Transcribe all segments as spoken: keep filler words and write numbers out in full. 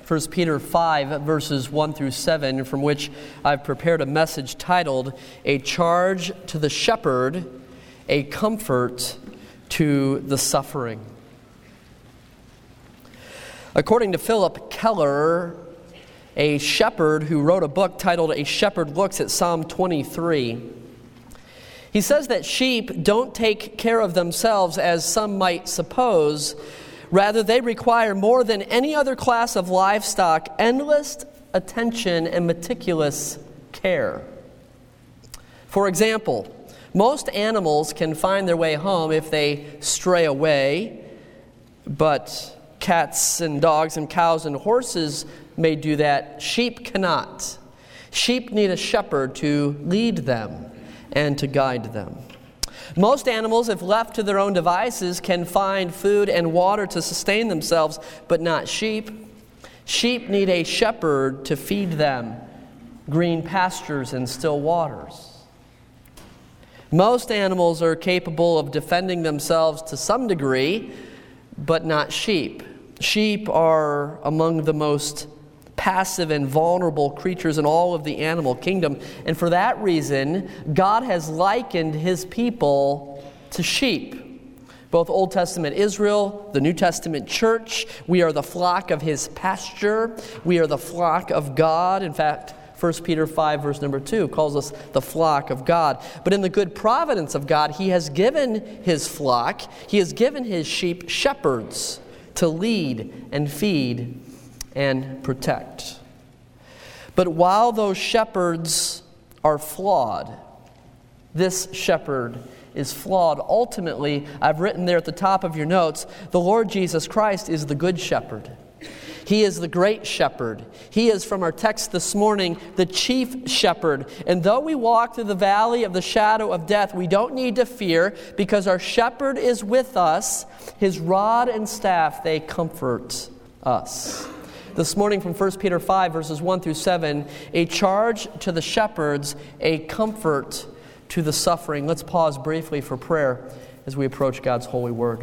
First Peter five, verses one through seven, from which I've prepared a message titled, A Charge to the Shepherd, a Comfort to the Suffering. According to Philip Keller, a shepherd who wrote a book titled A Shepherd Looks at Psalm twenty-three, he says that sheep don't take care of themselves as some might suppose. Rather, they require more than any other class of livestock endless attention and meticulous care. For example, most animals can find their way home if they stray away, but cats and dogs and cows and horses may do that. Sheep cannot. Sheep need a shepherd to lead them and to guide them. Most animals, if left to their own devices, can find food and water to sustain themselves, but not sheep. Sheep need a shepherd to feed them green pastures and still waters. Most animals are capable of defending themselves to some degree, but not sheep. Sheep are among the most passive and vulnerable creatures in all of the animal kingdom. And for that reason, God has likened His people to sheep. Both Old Testament Israel, the New Testament church, we are the flock of His pasture. We are the flock of God. In fact, First Peter five, verse number two, calls us the flock of God. But in the good providence of God, He has given His flock, He has given His sheep shepherds to lead and feed and protect. But while those shepherds are flawed, this shepherd is flawed. Ultimately, I've written there at the top of your notes, the Lord Jesus Christ is the good shepherd. He is the great shepherd. He is, from our text this morning, the chief shepherd. And though we walk through the valley of the shadow of death, we don't need to fear, because our shepherd is with us. His rod and staff, they comfort us. This morning from First Peter five, verses one through seven, a charge to the shepherds, a comfort to the suffering. Let's pause briefly for prayer as we approach God's holy word.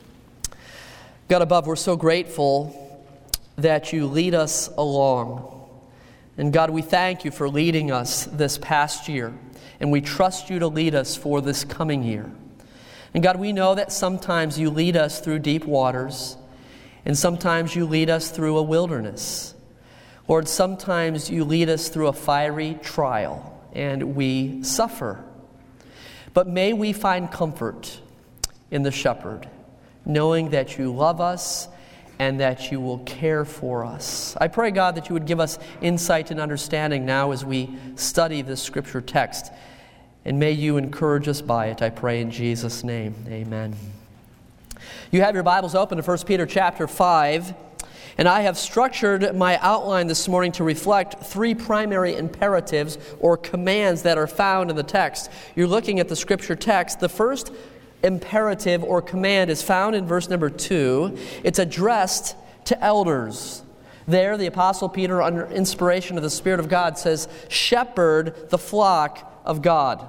God above, we're so grateful that you lead us along. And God, we thank you for leading us this past year, and we trust you to lead us for this coming year. And God, we know that sometimes you lead us through deep waters, and sometimes you lead us through a wilderness. Lord, sometimes you lead us through a fiery trial, and we suffer. But may we find comfort in the shepherd, knowing that you love us and that you will care for us. I pray, God, that you would give us insight and understanding now as we study this scripture text. And may you encourage us by it, I pray in Jesus' name. Amen. You have your Bibles open to First Peter chapter five, and I have structured my outline this morning to reflect three primary imperatives or commands that are found in the text. You're looking at the scripture text. The first imperative or command is found in verse number two. It's addressed to elders. There, the Apostle Peter, under inspiration of the Spirit of God, says, "Shepherd the flock of God."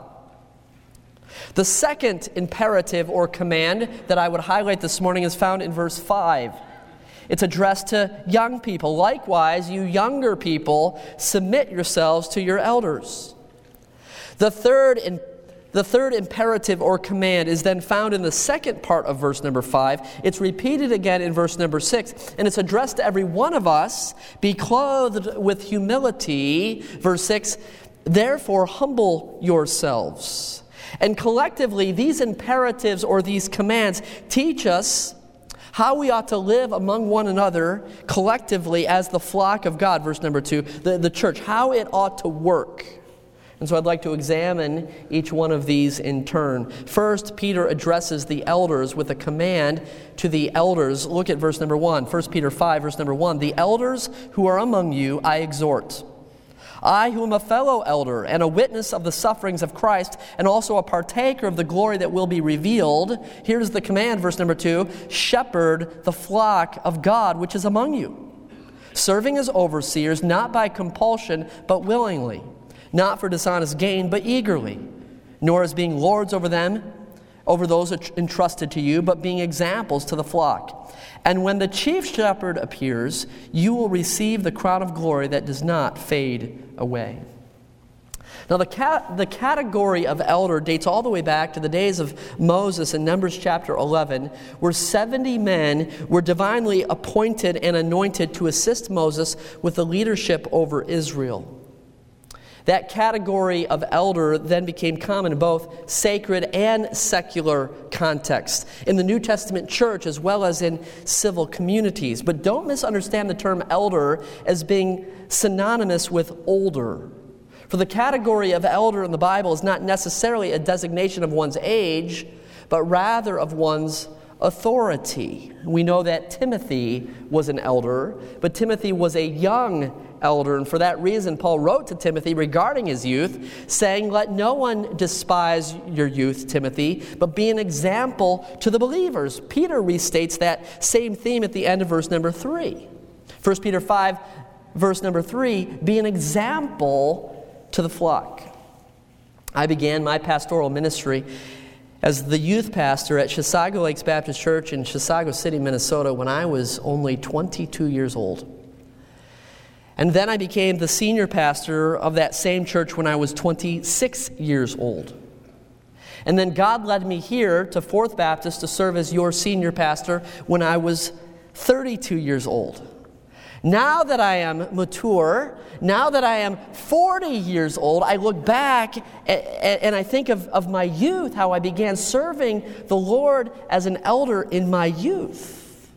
The second imperative or command that I would highlight this morning is found in verse five. It's addressed to young people. Likewise, you younger people, submit yourselves to your elders. The third in, the third imperative or command is then found in the second part of verse number five. It's repeated again in verse number six, and it's addressed to every one of us. Be clothed with humility. Verse six, therefore humble yourselves. And collectively, these imperatives or these commands teach us how we ought to live among one another collectively as the flock of God, verse number two, the, the church, how it ought to work. And so I'd like to examine each one of these in turn. First, Peter addresses the elders with a command to the elders. Look at verse number one, First Peter five, verse number one. The elders who are among you I exhort. I, who am a fellow elder and a witness of the sufferings of Christ, and also a partaker of the glory that will be revealed. Here's the command, verse number two. Shepherd the flock of God which is among you, serving as overseers, not by compulsion, but willingly, not for dishonest gain, but eagerly, nor as being lords over them, over those entrusted to you, but being examples to the flock. And when the chief shepherd appears, you will receive the crown of glory that does not fade away. Now, the, cat, the category of elder dates all the way back to the days of Moses in Numbers chapter eleven, where seventy men were divinely appointed and anointed to assist Moses with the leadership over Israel. That category of elder then became common in both sacred and secular contexts, in the New Testament church as well as in civil communities. But don't misunderstand the term elder as being synonymous with older. For the category of elder in the Bible is not necessarily a designation of one's age, but rather of one's authority. We know that Timothy was an elder, but Timothy was a young elder, and for that reason Paul wrote to Timothy regarding his youth, saying, "Let no one despise your youth, Timothy, but be an example to the believers." Peter restates that same theme at the end of verse number three. First Peter five, verse number three, "Be an example to the flock." I began my pastoral ministry as the youth pastor at Chisago Lakes Baptist Church in Chisago City, Minnesota, when I was only twenty-two years old. And then I became the senior pastor of that same church when I was twenty-six years old. And then God led me here to Fourth Baptist to serve as your senior pastor when I was thirty-two years old. Now that I am mature, now that I am forty years old, I look back and I think of, of my youth, how I began serving the Lord as an elder in my youth.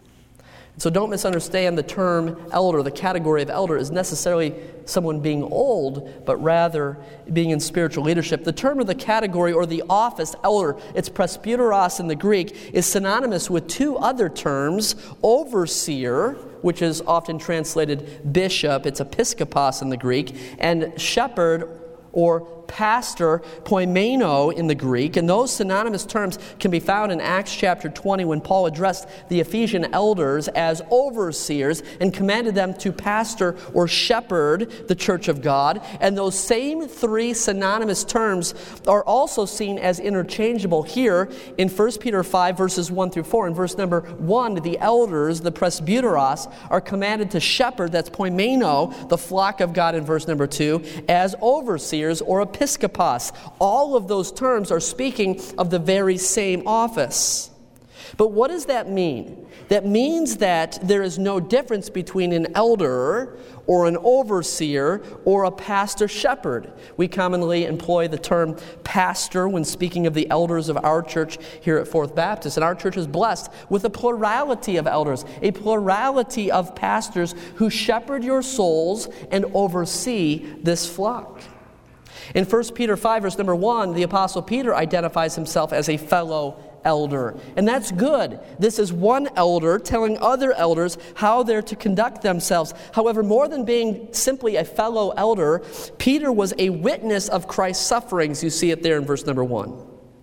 So don't misunderstand the term elder. The category of elder is necessarily someone being old, but rather being in spiritual leadership. The term of the category or the office, elder, it's presbyteros in the Greek, is synonymous with two other terms, overseer, which is often translated bishop, it's episkopos in the Greek, and shepherd or pastor, poimeno in the Greek. And those synonymous terms can be found in Acts chapter twenty when Paul addressed the Ephesian elders as overseers and commanded them to pastor or shepherd the church of God. And those same three synonymous terms are also seen as interchangeable here in First Peter five, verses one through four. In verse number one, the elders, the presbyteros, are commanded to shepherd, that's poimeno, the flock of God in verse number two, as overseers or episkopos. All of those terms are speaking of the very same office. But what does that mean? That means that there is no difference between an elder or an overseer or a pastor shepherd. We commonly employ the term pastor when speaking of the elders of our church here at Fourth Baptist. And our church is blessed with a plurality of elders, a plurality of pastors who shepherd your souls and oversee this flock. In First Peter five, verse number one, the Apostle Peter identifies himself as a fellow elder. And that's good. This is one elder telling other elders how they're to conduct themselves. However, more than being simply a fellow elder, Peter was a witness of Christ's sufferings. You see it there in verse number one.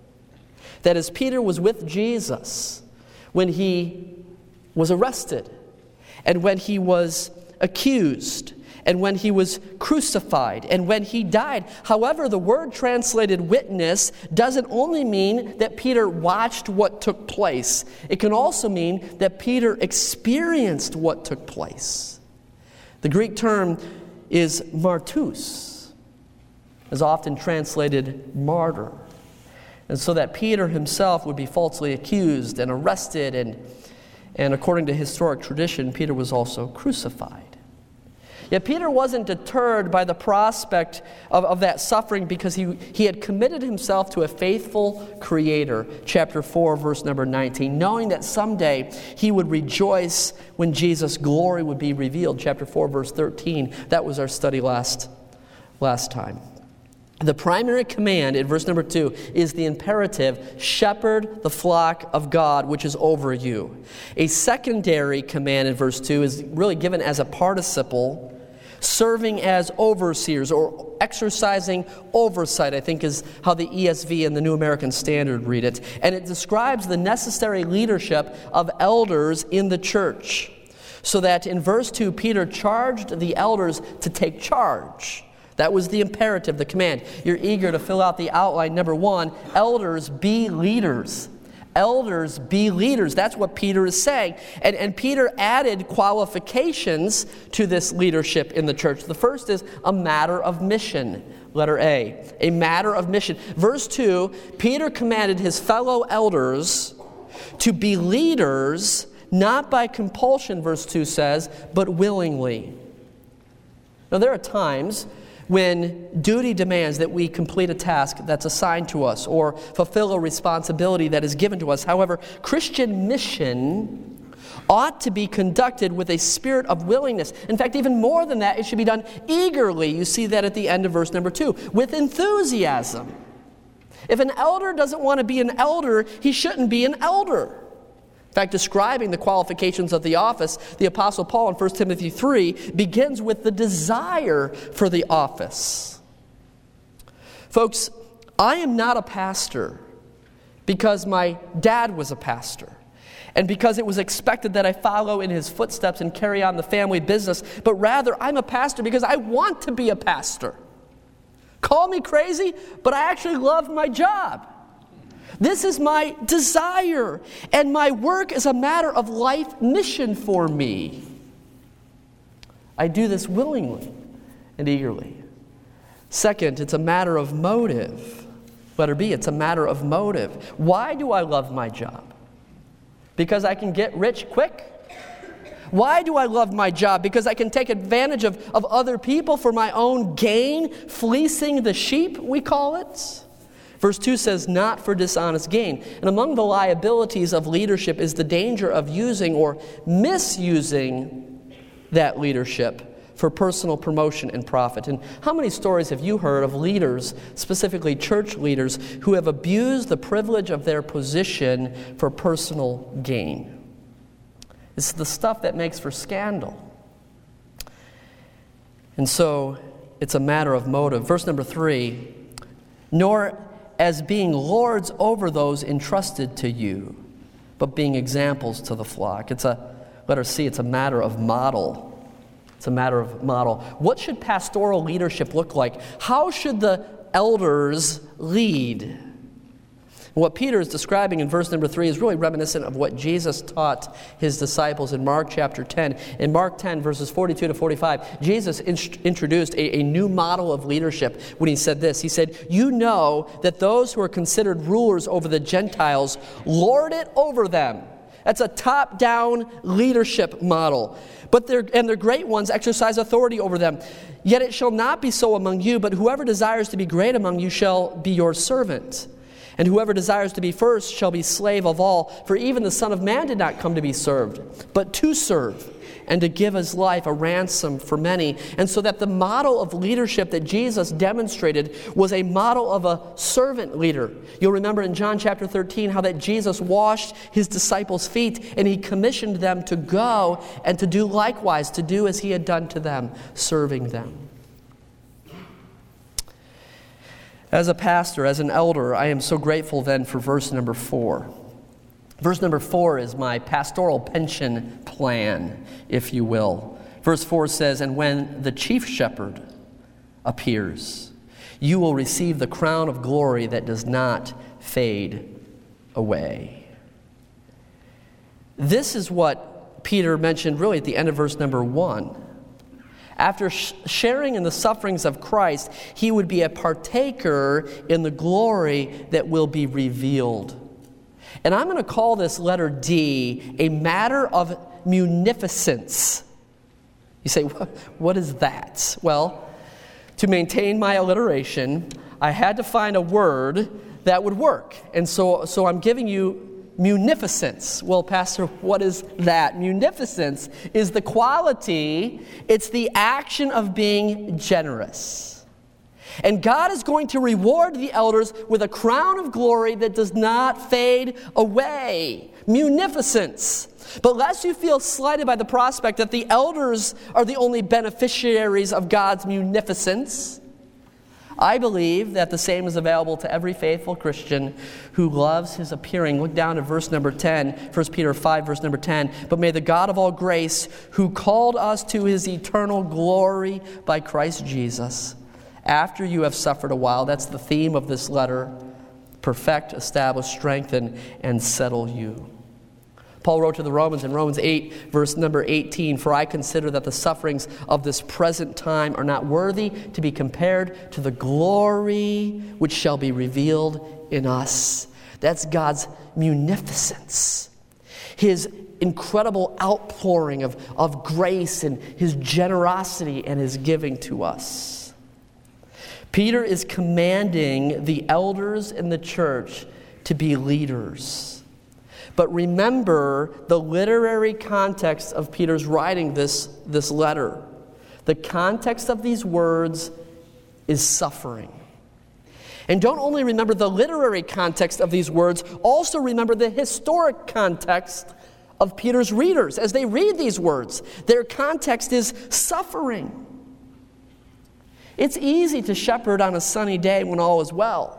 That is, Peter was with Jesus when he was arrested and when he was accused and when he was crucified, and when he died. However, the word translated witness doesn't only mean that Peter watched what took place. It can also mean that Peter experienced what took place. The Greek term is martus, is often translated martyr. And so that Peter himself would be falsely accused and arrested, and, and according to historic tradition, Peter was also crucified. Yet Peter wasn't deterred by the prospect of, of that suffering because he, he had committed himself to a faithful Creator, chapter four, verse number nineteen, knowing that someday he would rejoice when Jesus' glory would be revealed, chapter four, verse thirteen. That was our study last, last time. The primary command in verse number two is the imperative, shepherd the flock of God which is over you. A secondary command in verse two is really given as a participle, serving as overseers or exercising oversight, I think is how the E S V and the New American Standard read it. And it describes the necessary leadership of elders in the church. So that in verse two, Peter charged the elders to take charge. That was the imperative, the command. You're eager to fill out the outline. Number one, elders, be leaders. Elders, be leaders. That's what Peter is saying. And, and Peter added qualifications to this leadership in the church. The first is a matter of mission. Letter A, a matter of mission. Verse two, Peter commanded his fellow elders to be leaders, not by compulsion, verse two says, but willingly. Now, there are times when duty demands that we complete a task that's assigned to us or fulfill a responsibility that is given to us. However, Christian mission ought to be conducted with a spirit of willingness. In fact, even more than that, it should be done eagerly. You see that at the end of verse number two, with enthusiasm. If an elder doesn't want to be an elder, he shouldn't be an elder. In fact, describing the qualifications of the office, the Apostle Paul in First Timothy three begins with the desire for the office. Folks, I am not a pastor because my dad was a pastor and because it was expected that I follow in his footsteps and carry on the family business, but rather I'm a pastor because I want to be a pastor. Call me crazy, but I actually love my job. This is my desire, and my work is a matter of life mission for me. I do this willingly and eagerly. Second, it's a matter of motive. Letter B, it's a matter of motive. Why do I love my job? Because I can get rich quick? Why do I love my job? Because I can take advantage of, of other people for my own gain, fleecing the sheep, we call it. Verse two says, not for dishonest gain. And among the liabilities of leadership is the danger of using or misusing that leadership for personal promotion and profit. And how many stories have you heard of leaders, specifically church leaders, who have abused the privilege of their position for personal gain? It's the stuff that makes for scandal. And so it's a matter of motive. Verse number three, nor as being lords over those entrusted to you, but being examples to the flock. It's a, letter C, it's a matter of model. It's a matter of model. What should pastoral leadership look like? How should the elders lead? What Peter is describing in verse number three is really reminiscent of what Jesus taught his disciples in Mark chapter ten. In Mark ten, verses forty-two to forty-five, Jesus in- introduced a, a new model of leadership when he said this. He said, you know that those who are considered rulers over the Gentiles lord it over them. That's a top-down leadership model. But their, and their great ones exercise authority over them. Yet it shall not be so among you, but whoever desires to be great among you shall be your servant. And whoever desires to be first shall be slave of all. For even the Son of Man did not come to be served, but to serve, and to give his life a ransom for many. And so that the model of leadership that Jesus demonstrated was a model of a servant leader. You'll remember in John chapter thirteen how that Jesus washed his disciples' feet, and he commissioned them to go and to do likewise, to do as he had done to them, serving them. As a pastor, as an elder, I am so grateful then for verse number four. Verse number four is my pastoral pension plan, if you will. Verse four says, and when the chief shepherd appears, you will receive the crown of glory that does not fade away. This is what Peter mentioned really at the end of verse number one. After sh- sharing in the sufferings of Christ, he would be a partaker in the glory that will be revealed. And I'm going to call this letter D a matter of munificence. You say, what is that? Well, to maintain my alliteration, I had to find a word that would work. And so, so I'm giving you munificence. Well, Pastor, what is that? Munificence is the quality, it's the action of being generous. And God is going to reward the elders with a crown of glory that does not fade away. Munificence. But lest you feel slighted by the prospect that the elders are the only beneficiaries of God's munificence, I believe that the same is available to every faithful Christian who loves his appearing. Look down at verse number ten, First Peter five, verse number ten. But may the God of all grace, who called us to his eternal glory by Christ Jesus, after you have suffered a while, that's the theme of this letter, perfect, establish, strengthen, and settle you. Paul wrote to the Romans in Romans eight, verse number eighteen, "For I consider that the sufferings of this present time are not worthy to be compared to the glory which shall be revealed in us." That's God's munificence, His incredible outpouring of, of grace and His generosity and His giving to us. Peter is commanding the elders in the church to be leaders. But remember the literary context of Peter's writing this, this letter. The context of these words is suffering. And don't only remember the literary context of these words, also remember the historic context of Peter's readers. As they read these words, their context is suffering. It's easy to shepherd on a sunny day when all is well.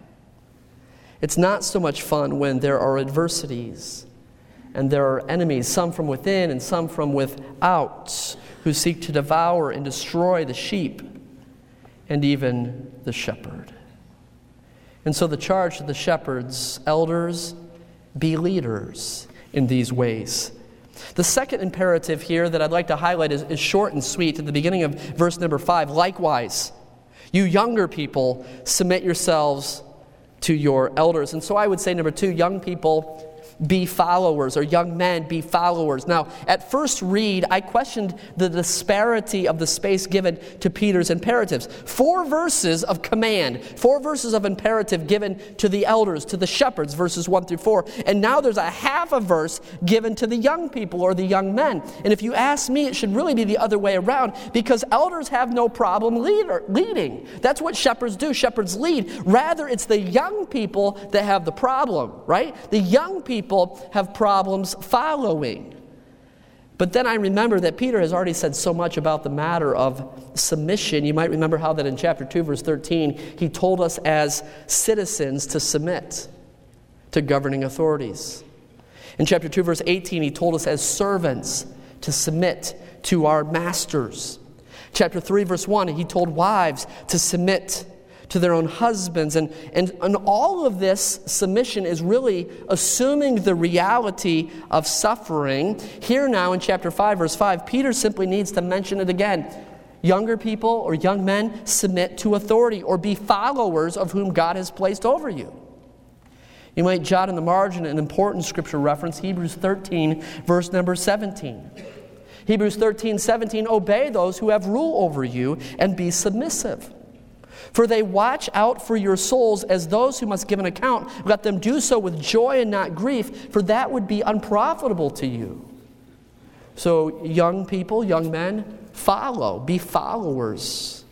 It's not so much fun when there are adversities and there are enemies, some from within and some from without, who seek to devour and destroy the sheep and even the shepherd. And so the charge to the shepherds, elders, be leaders in these ways. The second imperative here that I'd like to highlight is, is short and sweet at the beginning of verse number five. Likewise, you younger people, submit yourselves to your elders. And so I would say, number two, young people, be followers, or young men, be followers. Now, at first read, I questioned the disparity of the space given to Peter's imperatives. Four verses of command, four verses of imperative given to the elders, to the shepherds, verses one through four. And now there's a half a verse given to the young people or the young men. And if you ask me, it should really be the other way around, because elders have no problem leader, leading. That's what shepherds do. Shepherds lead. Rather, it's the young people that have the problem, right? The young people have problems following. But then I remember that Peter has already said so much about the matter of submission. You might remember how that in chapter two, verse thirteen, he told us as citizens to submit to governing authorities. In chapter two, verse eighteen, he told us as servants to submit to our masters. Chapter three, verse one, he told wives to submit to their own husbands. And, and, and all of this submission is really assuming the reality of suffering. Here now in chapter five, verse five, Peter simply needs to mention it again. Younger people or young men, submit to authority or be followers of whom God has placed over you. You might jot in the margin an important scripture reference, Hebrews thirteen, verse number seventeen. Hebrews thirteen, seventeen, obey those who have rule over you and be submissive. For they watch out for your souls as those who must give an account. Let them do so with joy and not grief, for that would be unprofitable to you. So young people, young men, follow, be followers.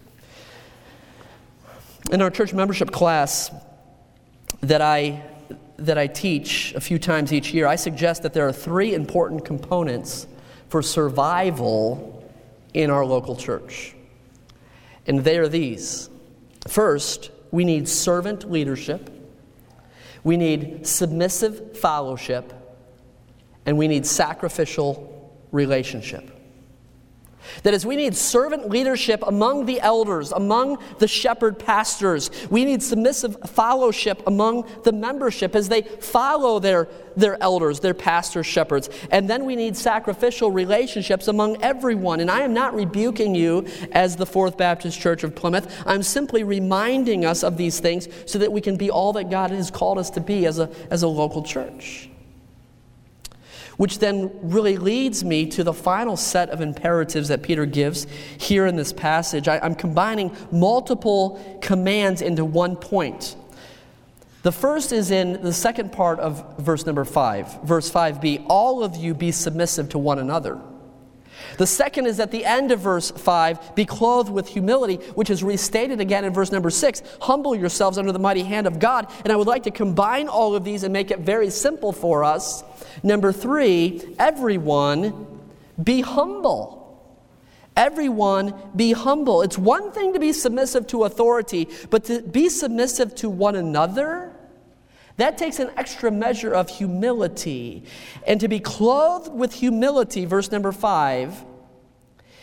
In our church membership class that I that I teach a few times each year, I suggest that there are three important components for survival in our local church. And they are these. First, we need servant leadership, we need submissive fellowship, and we need sacrificial relationship. That is, we need servant leadership among the elders, among the shepherd pastors. We need submissive fellowship among the membership as they follow their, their elders, their pastors, shepherds. And then we need sacrificial relationships among everyone. And I am not rebuking you as the Fourth Baptist Church of Plymouth. I'm simply reminding us of these things so that we can be all that God has called us to be as a, as a local church. Which then really leads me to the final set of imperatives that Peter gives here in this passage. I, I'm combining multiple commands into one point. The first is in the second part of verse number five. Verse five b, all of you be submissive to one another. The second is at the end of verse five, be clothed with humility, which is restated again in verse number six. Humble yourselves under the mighty hand of God. And I would like to combine all of these and make it very simple for us. Number three, everyone be humble. Everyone be humble. It's one thing to be submissive to authority, but to be submissive to one another, that takes an extra measure of humility. And to be clothed with humility, verse number five,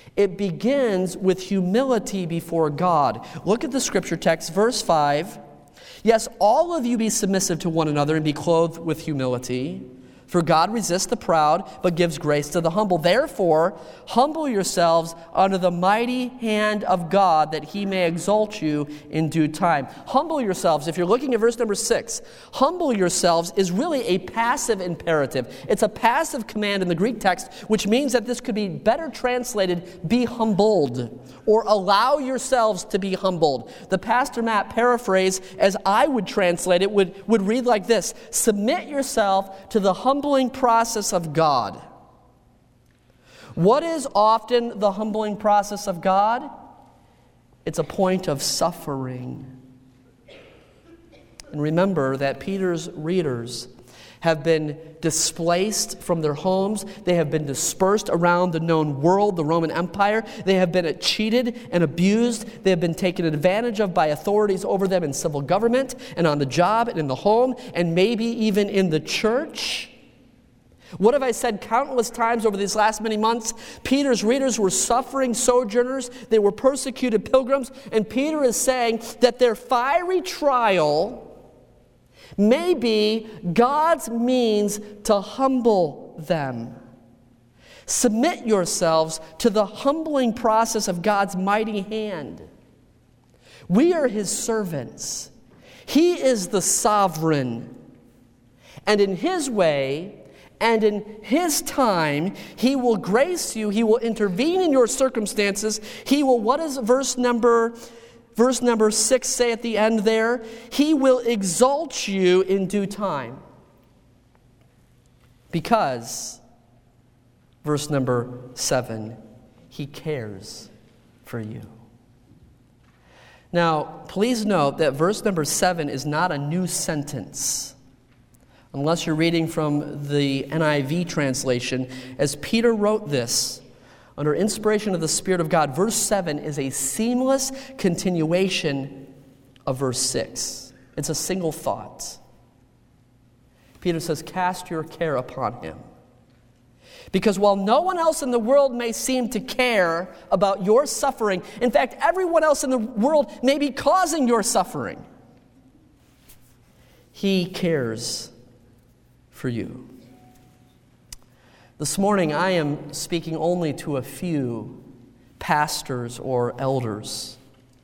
It begins with humility before God. Look at the scripture text, verse five. Yes, all of you be submissive to one another and be clothed with humility. For God resists the proud, but gives grace to the humble. Therefore, humble yourselves under the mighty hand of God, that he may exalt you in due time. Humble yourselves. If you're looking at verse number six, humble yourselves is really a passive imperative. It's a passive command in the Greek text, which means that this could be better translated, be humbled, or allow yourselves to be humbled. The Pastor Matt paraphrase, as I would translate it, would, would read like this: submit yourself to the humble humbling process of God. What is often the humbling process of God? It's a point of suffering. And remember that Peter's readers have been displaced from their homes. They have been dispersed around the known world, the Roman Empire. They have been cheated and abused. They have been taken advantage of by authorities over them in civil government and on the job and in the home and maybe even in the church. What have I said countless times over these last many months? Peter's readers were suffering sojourners. They were persecuted pilgrims. And Peter is saying that their fiery trial may be God's means to humble them. Submit yourselves to the humbling process of God's mighty hand. We are his servants. He is the sovereign. And in his way, and in his time, he will grace you. He will intervene in your circumstances. He will, what does verse number, verse number six say at the end there? He will exalt you in due time. Because, verse number seven, he cares for you. Now, please note that verse number seven is not a new sentence. Unless you're reading from the N I V translation, as Peter wrote this, under inspiration of the Spirit of God, verse seven is a seamless continuation of verse six. It's a single thought. Peter says, cast your care upon him. Because while no one else in the world may seem to care about your suffering, in fact, everyone else in the world may be causing your suffering, he cares for you. This morning, I am speaking only to a few pastors or elders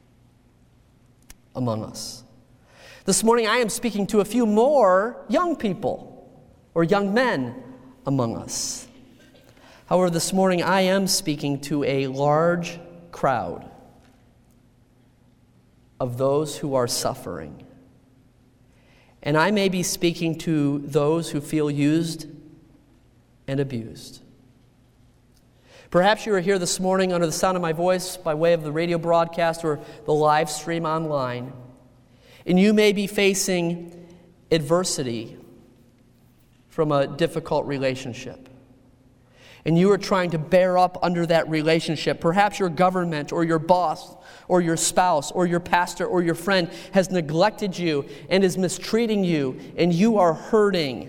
among us. This morning, I am speaking to a few more young people or young men among us. However, this morning, I am speaking to a large crowd of those who are suffering. And I may be speaking to those who feel used and abused. Perhaps you are here this morning under the sound of my voice by way of the radio broadcast or the live stream online, and you may be facing adversity from a difficult relationship. And you are trying to bear up under that relationship. Perhaps your government or your boss or your spouse or your pastor or your friend has neglected you and is mistreating you, and you are hurting.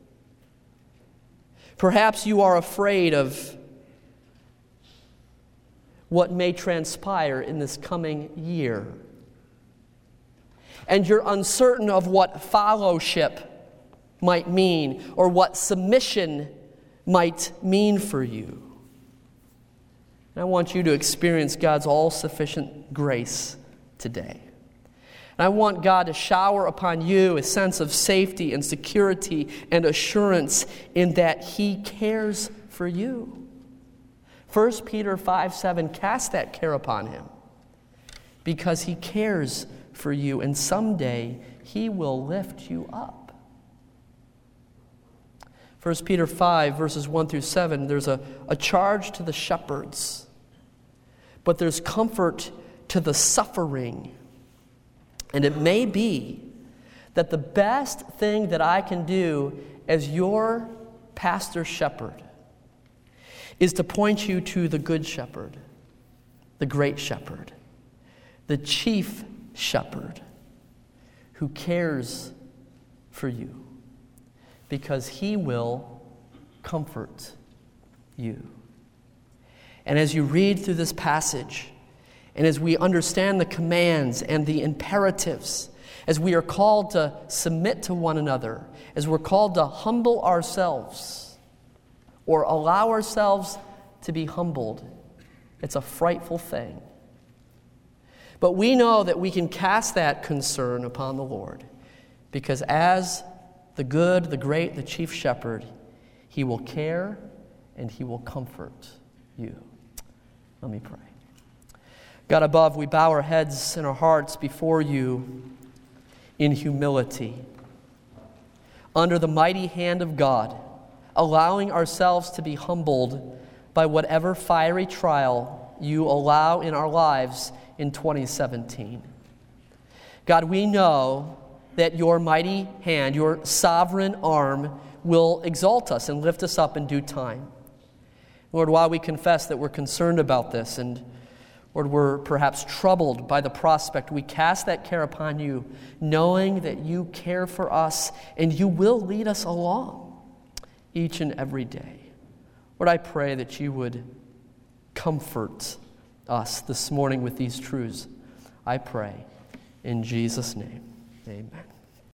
Perhaps you are afraid of what may transpire in this coming year. And you're uncertain of what fellowship might mean or what submission might mean for you. And I want you to experience God's all-sufficient grace today. And I want God to shower upon you a sense of safety and security and assurance in that he cares for you. First Peter five seven, cast that care upon him because he cares for you, and someday he will lift you up. First Peter five, verses one through seven, there's a, a charge to the shepherds, but there's comfort to the suffering. And it may be that the best thing that I can do as your pastor shepherd is to point you to the good shepherd, the great shepherd, the chief shepherd who cares for you, because he will comfort you. And as you read through this passage, and as we understand the commands and the imperatives, as we are called to submit to one another, as we're called to humble ourselves or allow ourselves to be humbled, it's a frightful thing. But we know that we can cast that concern upon the Lord, because as the good, the great, the chief shepherd, he will care and he will comfort you. Let me pray. God above, we bow our heads and our hearts before you in humility, under the mighty hand of God, allowing ourselves to be humbled by whatever fiery trial you allow in our lives in twenty seventeen. God, we know that your mighty hand, your sovereign arm, will exalt us and lift us up in due time. Lord, while we confess that we're concerned about this, and Lord, we're perhaps troubled by the prospect, we cast that care upon you, knowing that you care for us and you will lead us along each and every day. Lord, I pray that you would comfort us this morning with these truths. I pray in Jesus' name, amen.